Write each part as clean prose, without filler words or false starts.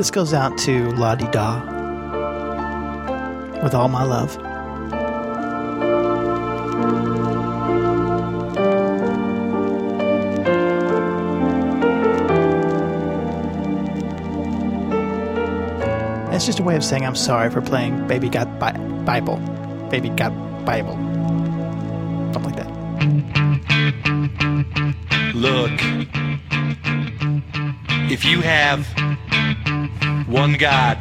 This goes out to La Di Da with all my love. It's just a way of saying I'm sorry for playing Baby Got Bible. Baby Got Bible. Something like that. Look, if you have one God,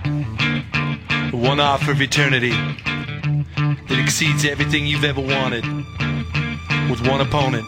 one offer of eternity that exceeds everything you've ever wanted, with one opponent,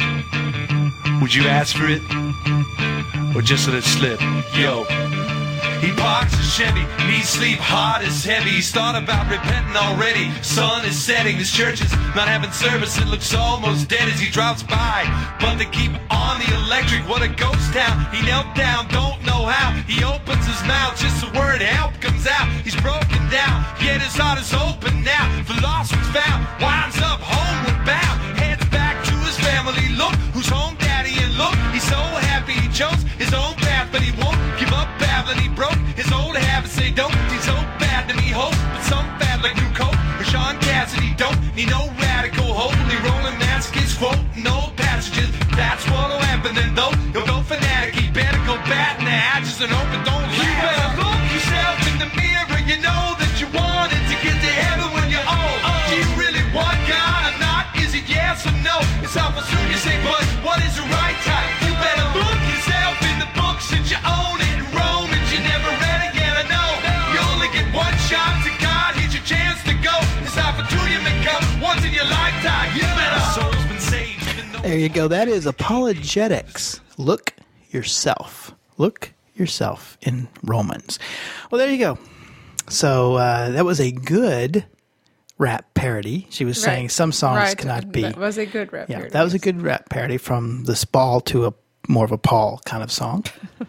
would you ask for it or just let it slip? Yo. He parks a Chevy, needs sleep, heart is heavy. He's thought about repenting already. Sun is setting, this church is not having service. It looks almost dead as he drops by, but they keep on the electric. What a ghost town. He knelt down, don't know how. He opens his mouth, just the word help comes out. He's broken down, yet his heart is open now. The lost was found, winds up homeward bound. Heads back to his family, look who's home, daddy, and look, he's so happy he chose his own path, but he won't give up battling. He broke his old habits, say don't. He's so bad to me, hope, but some bad like New Coke or Sean Cassidy don't need no radical holy rolling mask. He's quoting old passages. That's what'll happen then, though. He'll go fanatic. He better go bat in the hatches and hope it don't laugh. You better look yourself in the mirror. You know that you wanted to get to heaven when you're old. Do you really want God or not? Is it yes or no? It's awful soon you say, but what is the right time? You better look yourself in the books that you own it in Rome and you never read it yet. I know you only get one shot to God. Here's your chance to go. This opportunity may come once in your lifetime. You better. Soul's been saved. There you go. That is Apologetics. Look yourself. Look yourself in Romans. Well, there you go. So that was a good rap parody. She was saying some songs cannot be. That was a good rap parody. Yeah, that was a good rap parody from the Spall to a more of a Paul kind of song.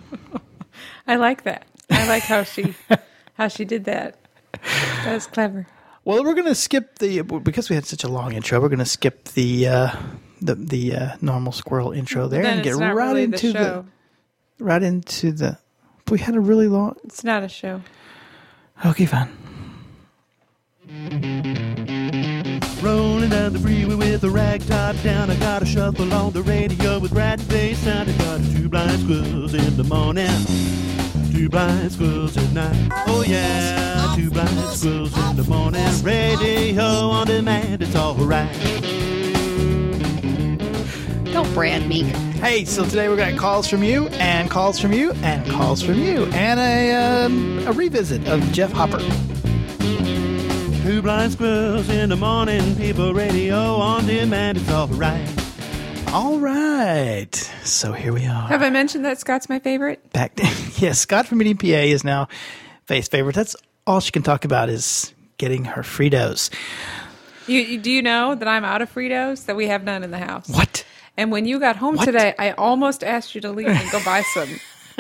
I like that. I like how she did that. That was clever. Well, we're going to skip because we had such a long intro. We're going to skip the normal squirrel intro there Then and get it's not right really into the show. We had a really long. It's not a show. Okay, fine. Rolling down the freeway with a rag top down. I got a shuffle on the radio with rat face sound. I got two blind squirrels in the morning, two blind squirrels at night. Oh yeah, two blind squirrels in the morning. Radio on demand, it's alright. Don't brand me. Hey, so today we're got calls from you, and calls from you, and calls from you, and a revisit of Jeff Hopper. Two blind squirrels in the morning, people radio on demand, it's alright. All right, so here we are. Have I mentioned that Scott's my favorite? Yes, Scott from Medium PA is now Faye's favorite. That's all she can talk about is getting her Fritos. Do you know that I'm out of Fritos? That we have none in the house. What? And when you got home today, I almost asked you to leave and go buy some.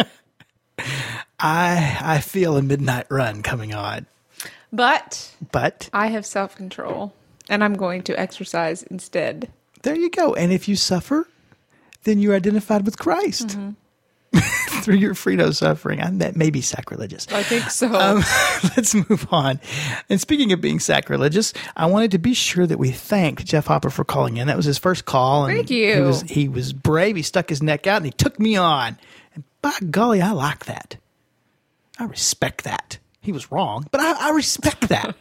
I feel a midnight run coming on. But I have self-control, and I'm going to exercise instead. There you go. And if you suffer, then you're identified with Christ. Mm-hmm. Through your Frito suffering. That may be sacrilegious. I think so. Let's move on. And speaking of being sacrilegious, I wanted to be sure that we thanked Jeff Hopper for calling in. That was his first call. And Thank you. He was brave. He stuck his neck out and he took me on. And by golly, I like that. I respect that. He was wrong, but I respect that.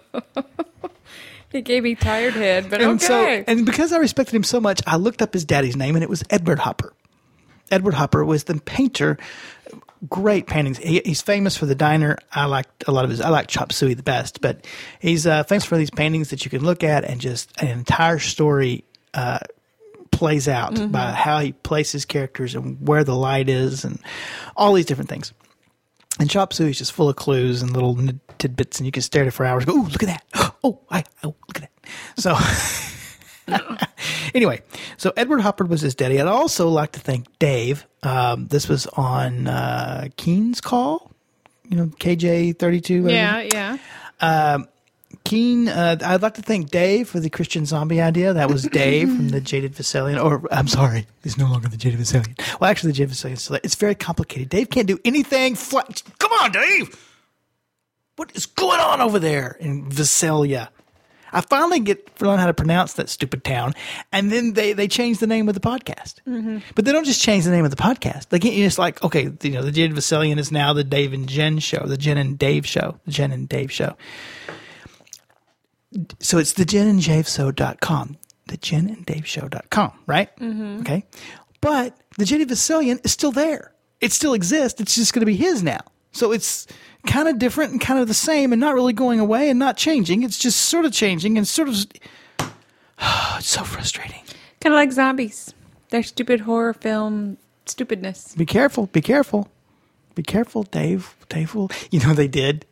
He gave me tired head, but and okay. And because I respected him so much, I looked up his daddy's name, and it was Edward Hopper. Edward Hopper was the painter. Great paintings. He's famous for the diner. I liked a lot of his. I like Chop Suey the best, but he's famous for these paintings that you can look at and just an entire story plays out by how he places characters and where the light is and all these different things. And Chop Suey is just full of clues and little tidbits, and you can stare at it for hours. Go, ooh, look at that! Oh, look at that! So. Anyway, so Edward Hopper was his daddy. I'd also like to thank Dave. This was on Keen's Call, KJ32. Yeah. Keen, I'd like to thank Dave for the Christian zombie idea. That was Dave from the Jaded Vaselian. Or, I'm sorry, he's no longer the Jaded Vaselian. Well, actually, the Jaded Vaselian is still there. It's very complicated. Dave can't do anything. Come on, Dave! What is going on over there in Visalia? I finally learn how to pronounce that stupid town, and then they change the name of the podcast. Mm-hmm. But they don't just change the name of the podcast. They can't just like, okay, the Jaded Vaselian is now the Dave and Jen show, the Jen and Dave show, the Jen and Dave show. So it's thejenanddaveshow.com, thejenanddaveshow.com, right? Mm-hmm. Okay. But the Jaded Vaselian is still there. It still exists. It's just going to be his now. So it's kind of different and kind of the same and not really going away and not changing. It's just sort of changing and sort of... it's so frustrating. Kind of like zombies. They're stupid horror film stupidness. Be careful. Be careful. Be careful, Dave. Dave will... You know they did?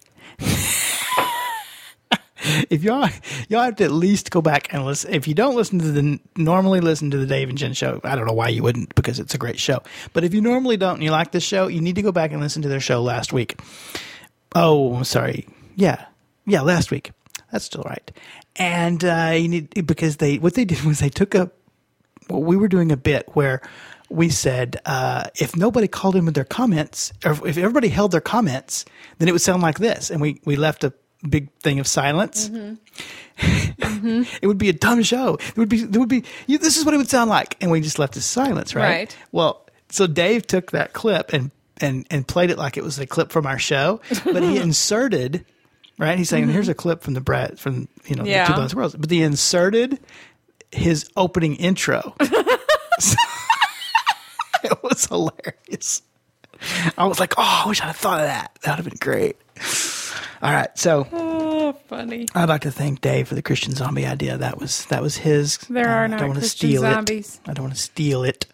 If y'all have to at least go back and listen. If you don't normally listen to the Dave and Jen show, I don't know why you wouldn't, because it's a great show. But if you normally don't and you like this show, you need to go back and listen to their show last week. Oh, I'm sorry. Yeah, last week. That's still right. And you need, because what they did was they took we were doing a bit where we said if nobody called in with their comments, or if everybody held their comments, then it would sound like this, and we left a big thing of silence. Mm-hmm. Mm-hmm. It would be a dumb show. There would be this is what it would sound like, and we just left the silence, right? Right. Well, so Dave took that clip and played it like it was a clip from our show, but he inserted, right? He's saying, "Here's a clip from the the Two Blind Squirrels," but he inserted his opening intro. So, it was hilarious. I was like, "Oh, I wish I'd have thought of that. That would have been great." All right, so funny. I'd like to thank Dave for the Christian zombie idea. That was his. There are no Christian zombies. I don't want to steal it.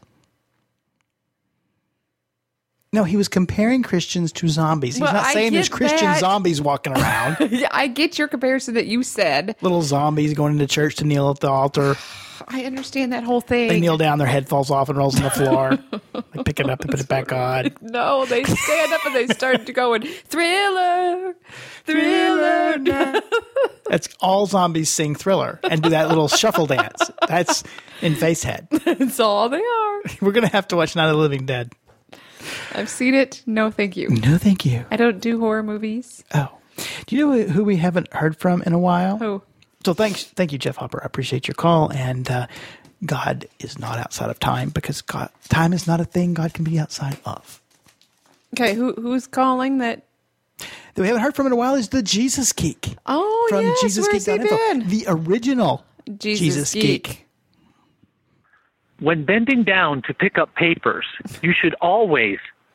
No, he was comparing Christians to zombies. He's not saying there's Christian zombies walking around. I get your comparison that you said. Little zombies going into church to kneel at the altar. I understand that whole thing. They kneel down, their head falls off and rolls on the floor. They pick it up and put it back on. No, they stand up and they start to go and Thriller, Thriller now. That's all zombies sing Thriller and do that little shuffle dance. That's in Facehead. That's all they are. We're going to have to watch Night of the Living Dead. I've seen it. No, thank you. No, thank you. I don't do horror movies. Oh. Do you know who we haven't heard from in a while? Who? So thank you, Jeff Hopper. I appreciate your call. And God is not outside of time, because time is not a thing God can be outside of. Okay, who's calling that we haven't heard from in a while is the Jesus Geek. Oh, from yes. Jesus Where's he been? The original Jesus Geek. When bending down to pick up papers, you should always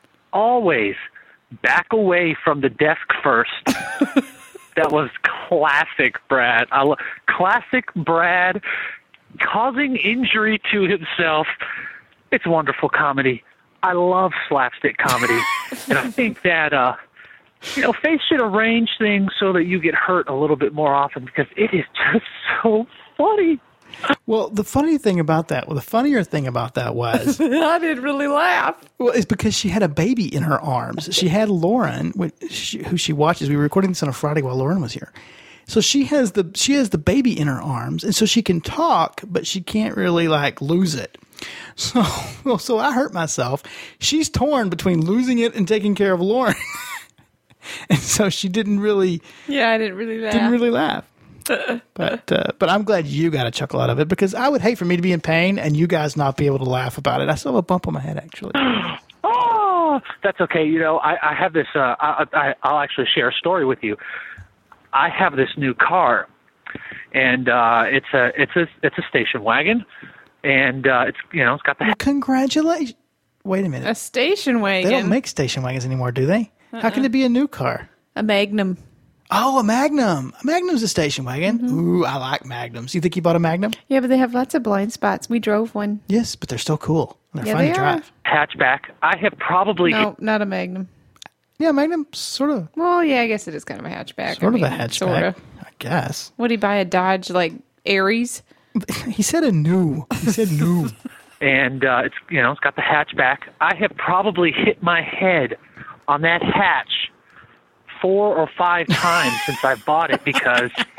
back away from the desk first. That was classic Brad. Classic Brad causing injury to himself. It's wonderful comedy. I love slapstick comedy. And I think that, Faith should arrange things so that you get hurt a little bit more often, because it is just so funny. Well, the funnier thing about that was... I didn't really laugh. Well, it's because she had a baby in her arms. She had Lauren, who she watches. We were recording this on a Friday while Lauren was here. So she has the baby in her arms, and so she can talk, but she can't really, lose it. So I hurt myself. She's torn between losing it and taking care of Lauren. And so she didn't really... Yeah, I didn't really laugh. Didn't really laugh. But I'm glad you got a chuckle out of it, because I would hate for me to be in pain and you guys not be able to laugh about it. I still have a bump on my head, actually. Oh, that's okay. I have this. I'll actually share a story with you. I have this new car, and it's a station wagon, and it's got the. Congratulations! Wait a minute. A station wagon. They don't make station wagons anymore, do they? How can it be a new car? A Magnum. Oh, a Magnum. A Magnum's a station wagon. Mm-hmm. Ooh, I like Magnums. You think you bought a Magnum? Yeah, but they have lots of blind spots. We drove one. Yes, but they're still cool. They're fun to drive. Hatchback. I have probably... No, not a Magnum. Yeah, Magnum, sort of. Well, yeah, I guess it is kind of a hatchback. Sort of a hatchback, sorta. I guess. Would he buy a Dodge, Aries? He said a new. He said new. And it's got the hatchback. I have probably hit my head on that hatch 4 or 5 times since I bought it, because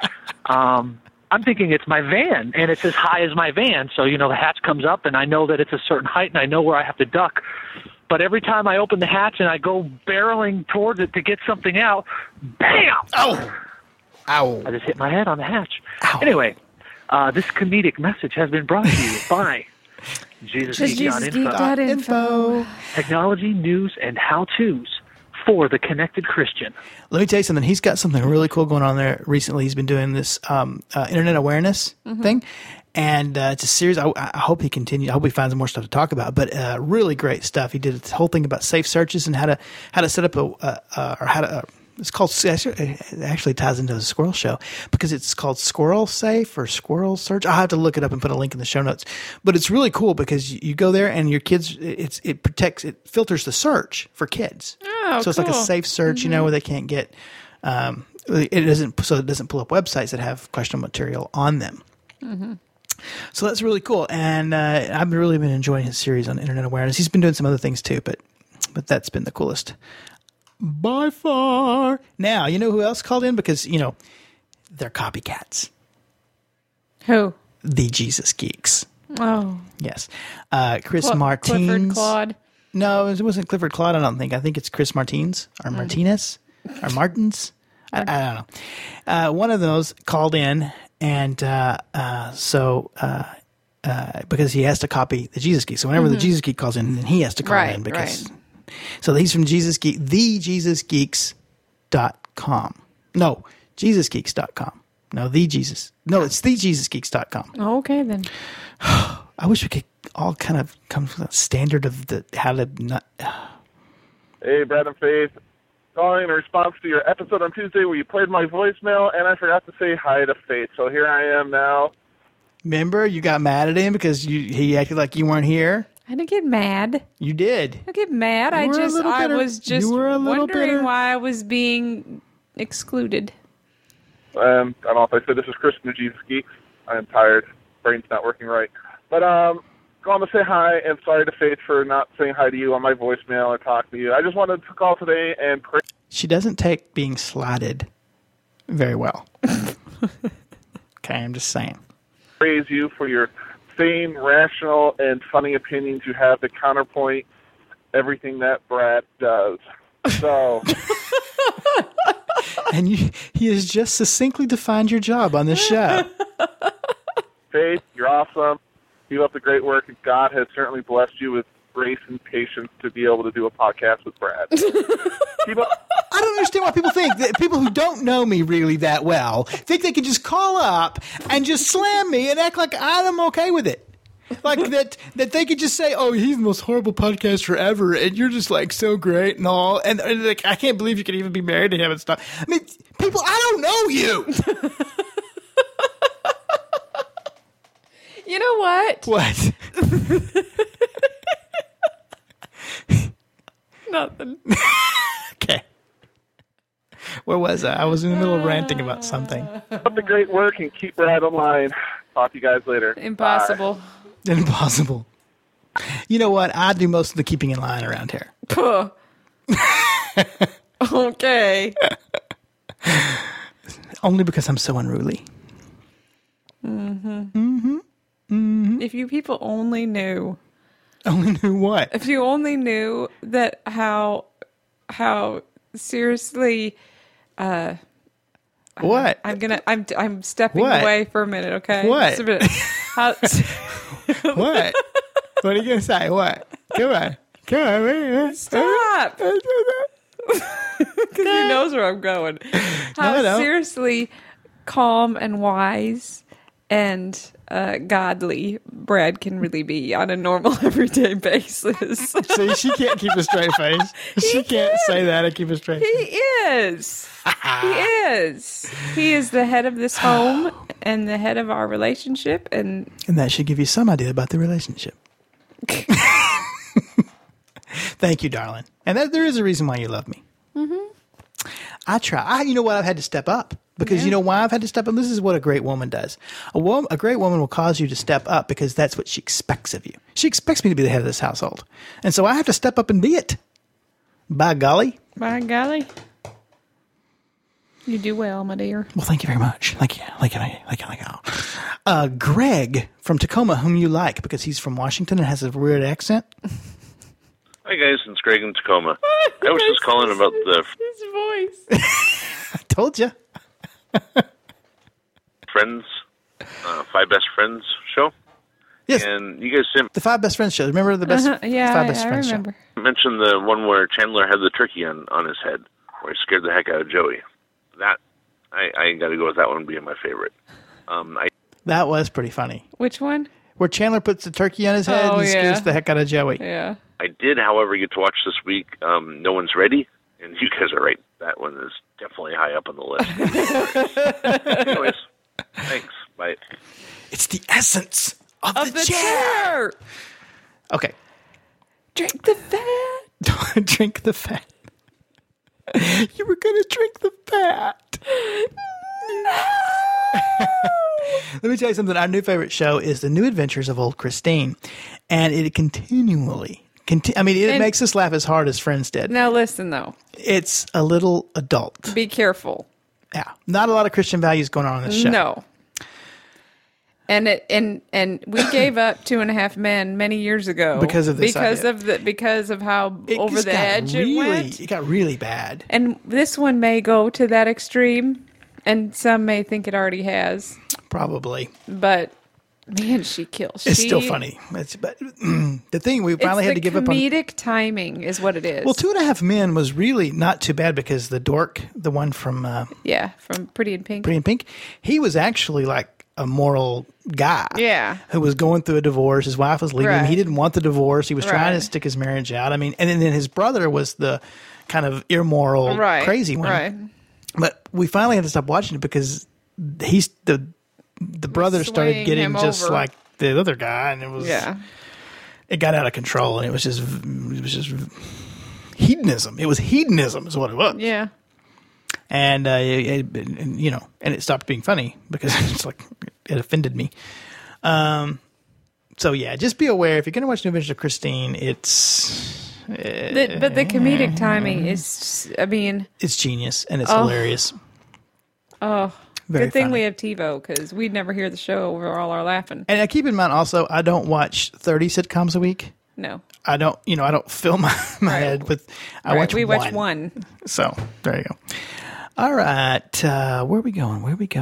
I'm thinking it's my van, and it's as high as my van. So, the hatch comes up, and I know that it's a certain height, and I know where I have to duck. But every time I open the hatch and I go barreling towards it to get something out, bam! Ow! I just hit my head on the hatch. Ow. Anyway, this comedic message has been brought to you by JesusGeek.info. Technology, news, and how-tos for the connected Christian. Let me tell you something. He's got something really cool going on there recently. He's been doing this internet awareness thing, and it's a series. I hope he continues. I hope he finds more stuff to talk about. But really great stuff. He did a whole thing about safe searches and how to set up it's called. It actually ties into the Squirrel Show because it's called Squirrel Safe or Squirrel Search. I'll have to look it up and put a link in the show notes. But it's really cool because you go there and your kids. It filters the search for kids. Oh, so it's like a cool. safe search, where they can't get. It doesn't pull up websites that have questionable material on them. So that's really cool, and I've really been enjoying his series on internet awareness. He's been doing some other things too, but that's been the coolest by far. Now, you know who else called in? Because, they're copycats. Who? The Jesus Geeks. Oh. Yes. Chris Martins. Clifford Claude. No, it wasn't Clifford Claude, I don't think. I think it's Chris Martins or Martinez or Martins. I don't know. One of those called in, and because he has to copy the Jesus Geek. So whenever the Jesus Geek calls in, then he has to call in because... So he's from Jesus Geek, thejesusgeeks.com. No, JesusGeeks.com. No, it's thejesusgeeks.com. Oh, okay, then. I wish we could all kind of come to the standard of how to not. Hey, Brad and Faith. Calling in response to your episode on Tuesday where you played my voicemail, and I forgot to say hi to Faith. So here I am now. Remember, you got mad at him because he acted like you weren't here? I didn't get mad. You did. I get mad. I was just wondering why I was being excluded. I don't know if I said this is Chris from the Jesus Geeks. I am tired. Brain's not working right. But calling to say hi, and sorry to Faith for not saying hi to you on my voicemail or talking to you. I just wanted to call today and pray. She doesn't take being slighted very well. Okay, I'm just saying. Praise you for your sane, rational, and funny opinions you have to counterpoint everything that Brad does. So, and he has just succinctly defined your job on this show. Faith, you're awesome. Keep up the great work. God has certainly blessed you with grace and patience to be able to do a podcast with Brad. Keep up. I don't understand why people think that people who don't know me really that well think they can just call up and just slam me and act like I'm okay with it. Like that they could just say, "Oh, he's the most horrible podcaster ever," and you're just like so great and all, and like I can't believe you could even be married to him and stuff. I mean, people, I don't know you. You know what? What? Nothing. Okay. Where was I? I was in the middle of ranting about something. Keep up the great work and keep Brad online. Talk to you guys later. Impossible. Bye. Impossible. You know what? I do most of the keeping in line around here. Okay. Only because I'm so unruly. If you people only knew. Only knew what? If you only knew that how seriously What? I'm stepping What? away for a minute, okay? What? Just a minute. What? What are you going to say? What? Come on. Stop! Because he knows where I'm going. How I don't. seriously calm and wise and godly Brad can really be on a normal everyday basis. See, she can't keep a straight face. She can't say that and keep a straight face. He is. He is. He is the head of this home and the head of our relationship. And that should give you some idea about the relationship. Thank you, darling. And there is a reason why you love me. Mm-hmm. I try. You know what? I've had to step up. Because you know why I've had to step up? This is what a great woman does. A great woman will cause you to step up because that's what she expects of you. She expects me to be the head of this household. And so I have to step up and be it. By golly. by golly. You do well, my dear. Well, thank you very much. Thank you. Greg from Tacoma, whom you like because he's from Washington and has a weird accent. Hi guys, it's Greg in Tacoma. I was just calling about the His voice. I told you. Friends, Five Best Friends show. Yes. And you guys The Five Best Friends show. Remember the best Yeah, Five Best I Friends remember. mentioned the one where Chandler had the turkey on his head, where he scared the heck out of Joey. That I got to go with that one being my favorite. That was pretty funny. Which one? Where Chandler puts the turkey on his head Oh, and scares yeah. the heck out of Joey. Yeah. I did, however, get to watch this week No One's Ready, and you guys are right. That one is definitely high up on the list. Anyways, thanks. Bye. It's the essence of the chair. chair. Okay. Drink the fat. Drink the fat. You were going to drink the fat. Let me tell you something. Our new favorite show is The New Adventures of Old Christine. And it continually, it makes us laugh as hard as Friends did. Now listen, though. It's a little adult. Be careful. Yeah. Not a lot of Christian values going on in this show. No. And we gave up 2.5 Men many years ago Because of this because of how It over just the got edge really, it went. It got really bad. And this one may go to that extreme, and some may think it already has. Probably. But man, she kills. It's still funny. But the thing, we finally had to give up on. Comedic timing is what it is. Well, 2.5 Men was really not too bad because the dork, the one from from Pretty in Pink. Pretty in Pink, he was actually like a moral guy. Yeah. Who was going through a divorce. His wife was leaving him. Right. He didn't want the divorce. He was trying to Right. stick his marriage out. And then his brother was the kind of immoral, crazy one. Right. But we finally had to stop watching it because he's the brother started swaying getting him just over. like the other guy, and it got out of control, and it was just hedonism. It was hedonism, is what it was. Yeah. And and it stopped being funny because it's like it offended me. So yeah, just be aware if you're going to watch New Adventures of Christine, it's. But the comedic timing is, it's genius and it's hilarious. Oh, Very good thing funny. we have TiVo because we'd never hear the show over all our laughing. And keep in mind also, I don't watch 30 sitcoms a week. No. I don't fill my head with. I watch we one. watch one. So there you go. All right, where are we going?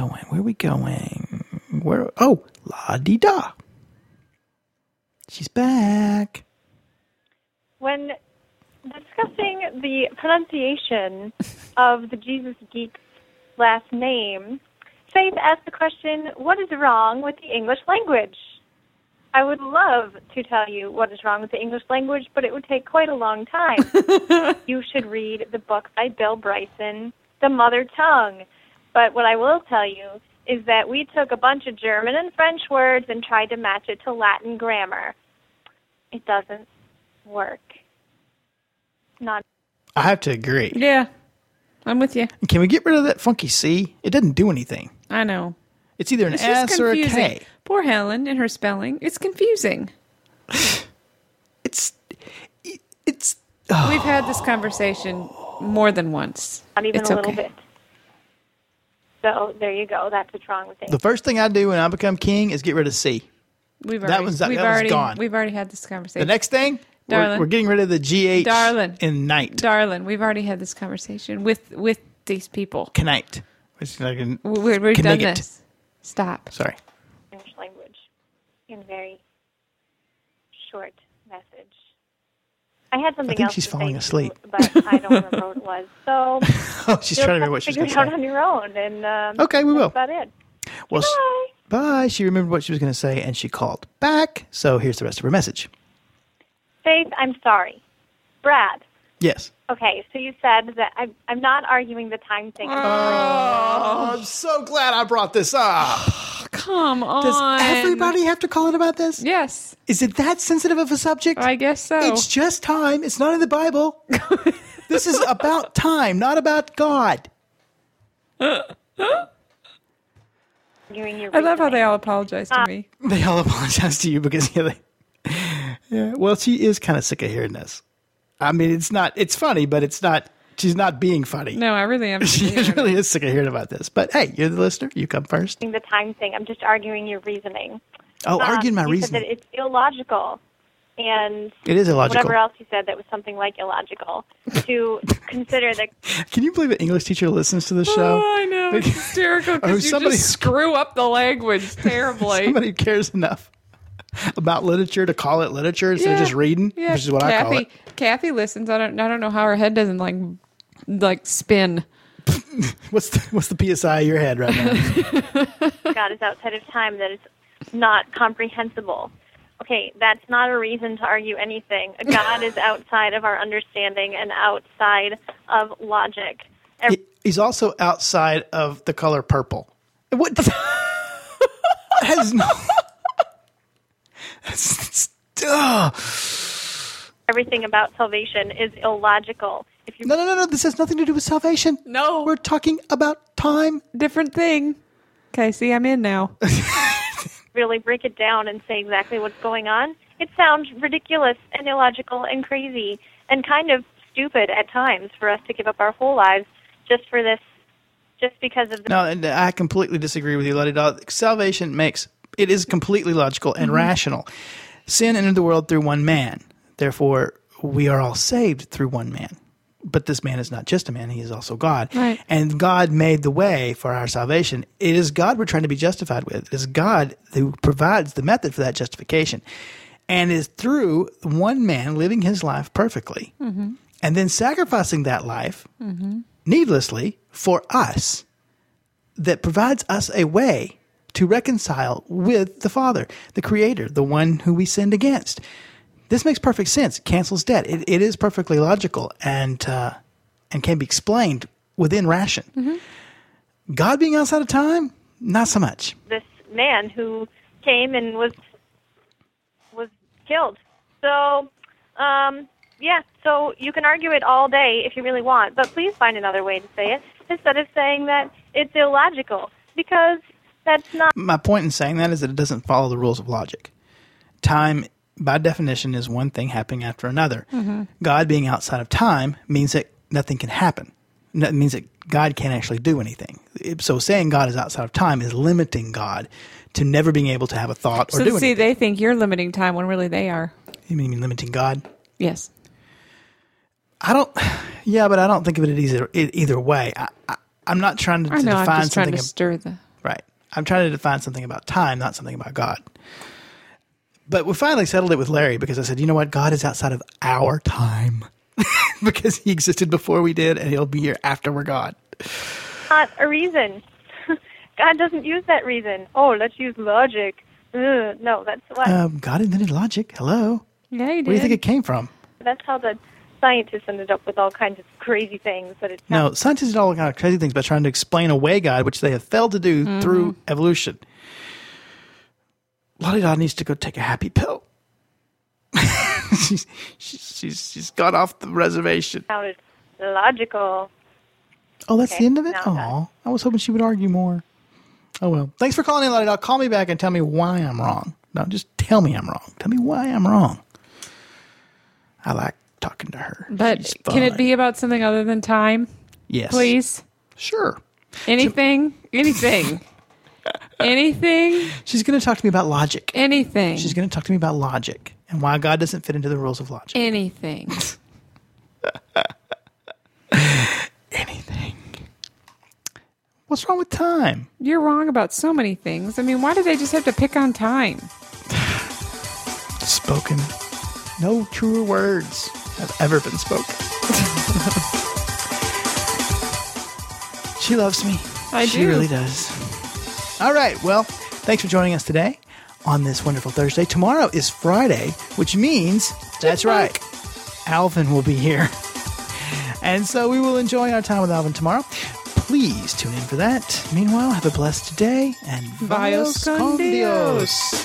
Oh, la di da. She's back. When discussing the pronunciation of the Jesus Geek's last name, Faith asked the question, what is wrong with the English language? I would love to tell you what is wrong with the English language, but it would take quite a long time. You should read the book by Bill Bryson, The Mother Tongue. But what I will tell you is that we took a bunch of German and French words and tried to match it to Latin grammar. It doesn't work. Not. I have to agree. Yeah, I'm with you. Can we get rid of that funky C? It doesn't do anything. I know. It's either an It's just S or a confusing. K. Poor Helen and her spelling. It's confusing. It's. We've had this conversation more than once. Not even It's a little okay. bit. So there you go. That's what's wrong with it. The first thing I do when I become king is get rid of C. We've That one's gone. We've already had this conversation. The next thing, Darling. we're getting rid of the GH Darling. in night. Darling, we've already had this conversation with these people. Knight. Which is like an- We've done Knigget. this. Stop. Sorry. English language in a very short message. I had something I think else she's to falling say asleep. too, but I don't remember what it was. So Oh, she's you'll trying to have remember what she's figure going it to out say. on your own. And Okay, we will. That's about it. Well, Bye. bye. She remembered what she was going to say, and she called back. So here's the rest of her message. Faith, I'm sorry. Brad. Yes. Okay, so you said that I'm not arguing the time thing. Oh, I'm so glad I brought this up. Come on. Does everybody have to call in about this? Yes. Is it that sensitive of a subject? I guess so. It's just time. It's not in the Bible. This is about time, not about God. I love how they all apologize to me. They all apologize to you because well, she is kind of sick of hearing this. I mean, it's funny, but it's not She's not being funny. No, I really am. She really is sick of hearing about this. But hey, you're the listener. You come first. The time thing. I'm just arguing your reasoning. Oh, arguing my you reasoning. said that it's illogical. And it is illogical. Whatever else you said that was something like illogical to consider that. Can you believe an English teacher listens to this show? Oh, I know. It's hysterical because you just screw up the language terribly. Somebody who cares enough about literature to call it literature instead of just reading, which is what I call it. Kathy listens. I don't know how her head doesn't like spin. What's the PSI of your head right now? God is outside of time. That is not comprehensible. Okay, that's not a reason to argue anything. God is outside of our understanding and outside of logic. He's also outside of the color purple. What? Has no. Everything about salvation is illogical. No. This has nothing to do with salvation. No. We're talking about time. Different thing. Okay, see, I'm in now. Really break it down and say exactly what's going on, it sounds ridiculous and illogical and crazy and kind of stupid at times for us to give up our whole lives just for this, just because of the... No, and I completely disagree with you, Letty Doll. Salvation it is completely logical and rational. Sin entered the world through one man. Therefore, we are all saved through one man. But this man is not just a man, he is also God. Right. And God made the way for our salvation. It is God we're trying to be justified with. It is God who provides the method for that justification. And it is through one man living his life perfectly and then sacrificing that life needlessly for us that provides us a way to reconcile with the Father, the Creator, the one who we sinned against. This makes perfect sense. It cancels debt. It is perfectly logical and can be explained within ration. God being outside of time, not so much. This man who came and was killed. So, so you can argue it all day if you really want, but please find another way to say it instead of saying that it's illogical, because that's not... My point in saying that is that it doesn't follow the rules of logic. Time, by definition, is one thing happening after another. God being outside of time means that nothing can happen. That means that God can't actually do anything. So saying God is outside of time is limiting God to never being able to have a thought or do anything. So see, they think you're limiting time when really they are. You mean limiting God? Yes. Yeah, but I don't think of it either way. I'm not trying to define something. I'm just trying to stir the... Right. I'm trying to define something about time, not something about God. But we finally settled it with Larry because I said, you know what? God is outside of our time because he existed before we did and he'll be here after we're gone. Not a reason. God doesn't use that reason. Oh, let's use logic. No, that's what... God invented logic. Hello? Yeah, he did. Where do you think it came from? That's how the scientists ended up with all kinds of crazy things. No, scientists did all kinds of crazy things by trying to explain away God, which they have failed to do through evolution. Lottie Dot needs to go take a happy pill. she's got off the reservation. Sounded logical. Oh, that's the end of it? No, I was hoping she would argue more. Oh, well. Thanks for calling in, Lottie Dot. Call me back and tell me why I'm wrong. No, just tell me I'm wrong. Tell me why I'm wrong. I like talking to her. But can it be about something other than time? Yes. Please? Sure. Anything? Anything? Anything? She's going to talk to me about logic. Anything. She's going to talk to me about logic and why God doesn't fit into the rules of logic. Anything. Anything. What's wrong with time? You're wrong about so many things. I mean, why do they just have to pick on time? Spoken. No truer words have ever been spoken. She loves me. She really does. All right. Well, thanks for joining us today on this wonderful Thursday. Tomorrow is Friday, which means, that's right, Alvin will be here. And so we will enjoy our time with Alvin tomorrow. Please tune in for that. Meanwhile, have a blessed day and Vios con Dios.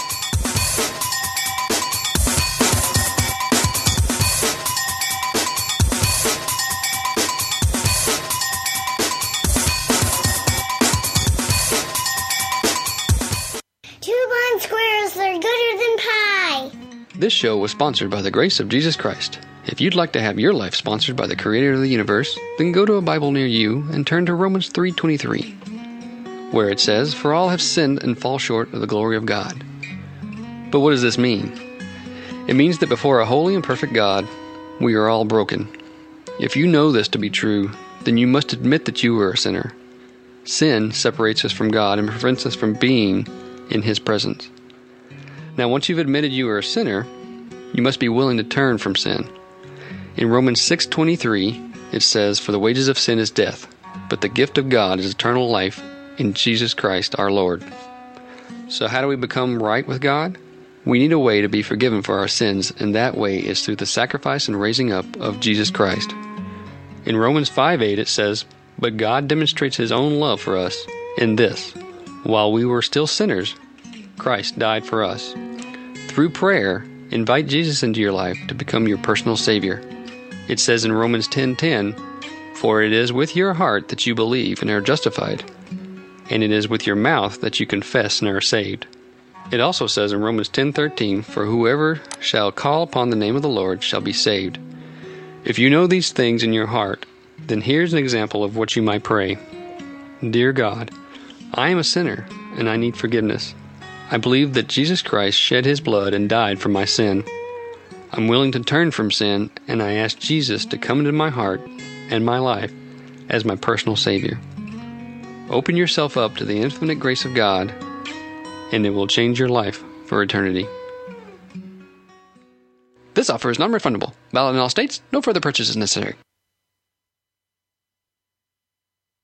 This show was sponsored by the Grace of Jesus Christ. If you'd like to have your life sponsored by the Creator of the universe, then go to a Bible near you and turn to Romans 3:23, where it says, "For all have sinned and fall short of the glory of God." But what does this mean? It means that before a holy and perfect God, we are all broken. If you know this to be true, then you must admit that you are a sinner. Sin separates us from God and prevents us from being in His presence. Now, once you've admitted you are a sinner, you must be willing to turn from sin. In Romans 6:23, it says, "For the wages of sin is death, but the gift of God is eternal life in Jesus Christ our Lord." So how do we become right with God? We need a way to be forgiven for our sins, and that way is through the sacrifice and raising up of Jesus Christ. In Romans 5:8 it says, "But God demonstrates His own love for us in this: while we were still sinners, Christ died for us." Through prayer, invite Jesus into your life to become your personal Savior. It says in Romans 10:10, "For it is with your heart that you believe and are justified, and it is with your mouth that you confess and are saved." It also says in Romans 10:13, "For whoever shall call upon the name of the Lord shall be saved." If you know these things in your heart, then here's an example of what you might pray. Dear God, I am a sinner and I need forgiveness. I believe that Jesus Christ shed His blood and died for my sin. I'm willing to turn from sin, and I ask Jesus to come into my heart and my life as my personal Savior. Open yourself up to the infinite grace of God, and it will change your life for eternity. This offer is non-refundable. Valid in all states. No further purchase is necessary.